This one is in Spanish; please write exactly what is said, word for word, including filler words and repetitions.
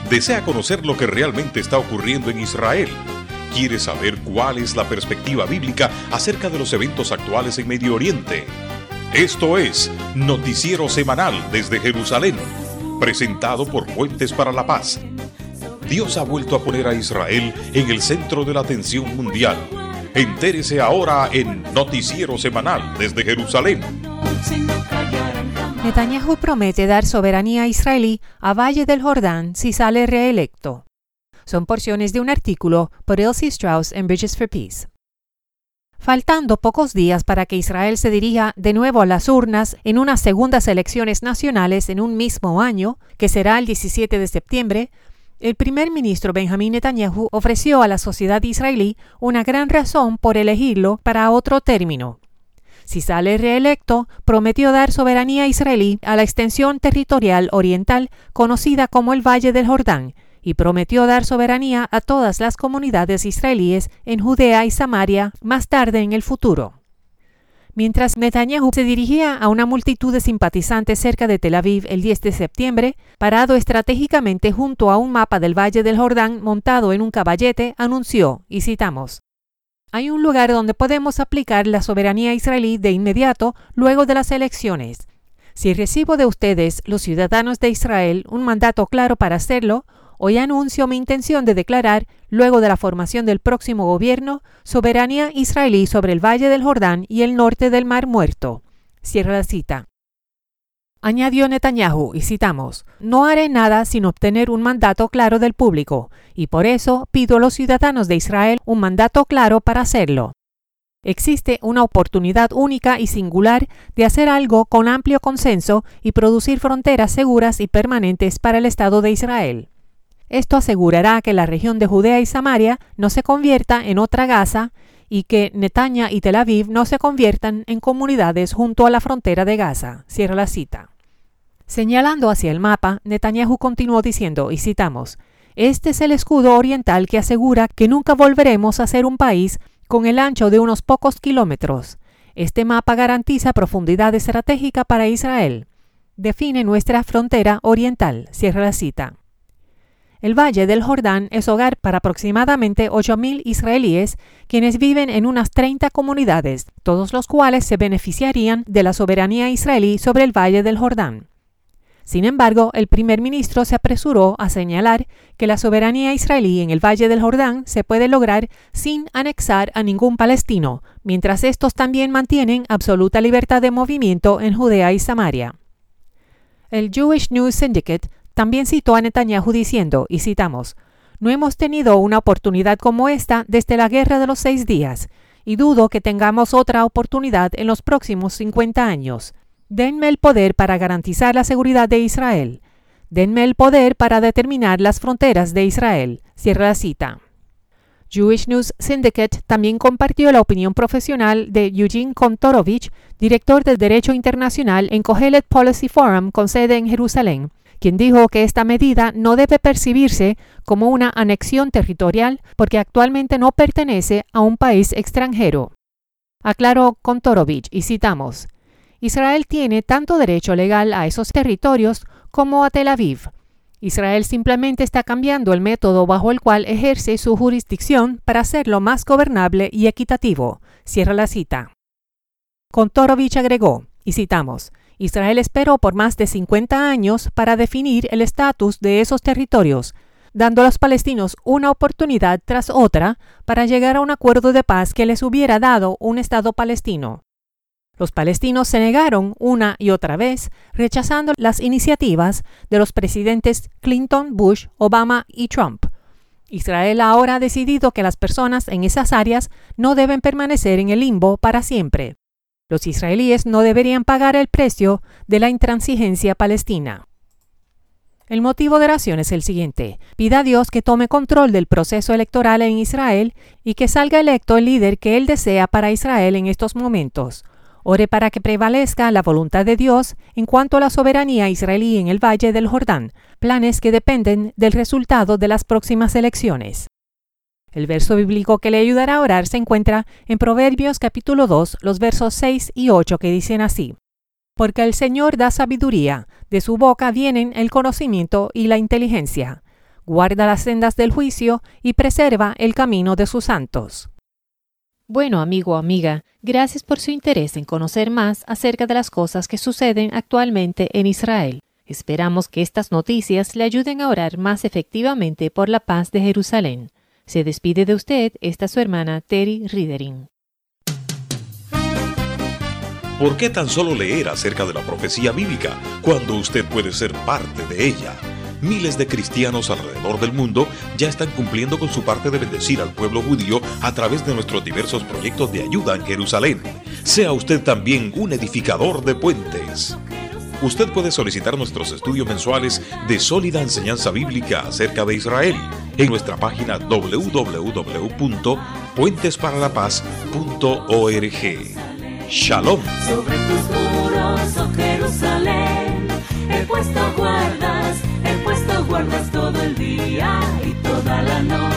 ¿Desea conocer lo que realmente está ocurriendo en Israel? ¿Quiere saber cuál es la perspectiva bíblica acerca de los eventos actuales en Medio Oriente? Esto es Noticiero Semanal desde Jerusalén, presentado por Puentes para la Paz. Dios ha vuelto a poner a Israel en el centro de la atención mundial. Entérese ahora en Noticiero Semanal desde Jerusalén. Netanyahu promete dar soberanía israelí a Valle del Jordán si sale reelecto. Son porciones de un artículo por Elsie Strauss en Bridges for Peace. Faltando pocos días para que Israel se dirija de nuevo a las urnas en unas segundas elecciones nacionales en un mismo año, que será el diecisiete de septiembre, el primer ministro Benjamín Netanyahu ofreció a la sociedad israelí una gran razón por elegirlo para otro término. Si sale reelecto, prometió dar soberanía israelí a la extensión territorial oriental conocida como el Valle del Jordán, y prometió dar soberanía a todas las comunidades israelíes en Judea y Samaria más tarde en el futuro. Mientras Netanyahu se dirigía a una multitud de simpatizantes cerca de Tel Aviv el diez de septiembre, parado estratégicamente junto a un mapa del Valle del Jordán montado en un caballete, anunció, y citamos, «Hay un lugar donde podemos aplicar la soberanía israelí de inmediato luego de las elecciones. Si recibo de ustedes, los ciudadanos de Israel, un mandato claro para hacerlo, hoy anuncio mi intención de declarar, luego de la formación del próximo gobierno, soberanía israelí sobre el Valle del Jordán y el norte del Mar Muerto». Cierra la cita. Añadió Netanyahu, y citamos, «No haré nada sin obtener un mandato claro del público, y por eso pido a los ciudadanos de Israel un mandato claro para hacerlo. Existe una oportunidad única y singular de hacer algo con amplio consenso y producir fronteras seguras y permanentes para el Estado de Israel. Esto asegurará que la región de Judea y Samaria no se convierta en otra Gaza y que Netanya y Tel Aviv no se conviertan en comunidades junto a la frontera de Gaza». Cierra la cita. Señalando hacia el mapa, Netanyahu continuó diciendo, y citamos, «Este es el escudo oriental que asegura que nunca volveremos a ser un país con el ancho de unos pocos kilómetros. Este mapa garantiza profundidad estratégica para Israel. Define nuestra frontera oriental». Cierra la cita. El Valle del Jordán es hogar para aproximadamente ocho mil israelíes, quienes viven en unas treinta comunidades, todos los cuales se beneficiarían de la soberanía israelí sobre el Valle del Jordán. Sin embargo, el primer ministro se apresuró a señalar que la soberanía israelí en el Valle del Jordán se puede lograr sin anexar a ningún palestino, mientras estos también mantienen absoluta libertad de movimiento en Judea y Samaria. El Jewish News Syndicate también citó a Netanyahu diciendo, y citamos, «No hemos tenido una oportunidad como esta desde la Guerra de los Seis Días, y dudo que tengamos otra oportunidad en los próximos cincuenta años. Denme el poder para garantizar la seguridad de Israel. Denme el poder para determinar las fronteras de Israel». Cierra la cita. Jewish News Syndicate también compartió la opinión profesional de Eugene Kontorovich, director de Derecho Internacional en Kohelet Policy Forum con sede en Jerusalén, quien dijo que esta medida no debe percibirse como una anexión territorial porque actualmente no pertenece a un país extranjero. Aclaró Kontorovich, y citamos, «Israel tiene tanto derecho legal a esos territorios como a Tel Aviv. Israel simplemente está cambiando el método bajo el cual ejerce su jurisdicción para hacerlo más gobernable y equitativo». Cierra la cita. Kontorovich agregó, y citamos, «Israel esperó por más de cincuenta años para definir el estatus de esos territorios, dando a los palestinos una oportunidad tras otra para llegar a un acuerdo de paz que les hubiera dado un Estado palestino. Los palestinos se negaron una y otra vez, rechazando las iniciativas de los presidentes Clinton, Bush, Obama y Trump. Israel ahora ha decidido que las personas en esas áreas no deben permanecer en el limbo para siempre. Los israelíes no deberían pagar el precio de la intransigencia palestina». El motivo de oración es el siguiente: pida a Dios que tome control del proceso electoral en Israel y que salga electo el líder que él desea para Israel en estos momentos. Ore para que prevalezca la voluntad de Dios en cuanto a la soberanía israelí en el Valle del Jordán, planes que dependen del resultado de las próximas elecciones. El verso bíblico que le ayudará a orar se encuentra en Proverbios capítulo dos, los versos seis y ocho, que dicen así: «Porque el Señor da sabiduría, de su boca vienen el conocimiento y la inteligencia. guarda las sendas del juicio y preserva el camino de sus santos. Bueno, amigo o amiga, gracias por su interés en conocer más acerca de las cosas que suceden actualmente en Israel. Esperamos que estas noticias le ayuden a orar más efectivamente por la paz de Jerusalén. Se despide de usted esta su hermana Terry Ridering. ¿Por qué tan solo leer acerca de la profecía bíblica cuando usted puede ser parte de ella? Miles de cristianos alrededor del mundo ya están cumpliendo con su parte de bendecir al pueblo judío a través de nuestros diversos proyectos de ayuda en Jerusalén. Sea usted también un edificador de puentes. Usted puede solicitar nuestros estudios mensuales de sólida enseñanza bíblica acerca de Israel en nuestra página doble u doble u doble u punto puentes para la paz punto org. Shalom. Sobre tus muros, oh Jerusalén, he puesto guardas, he puesto guardas todo el día y toda la noche.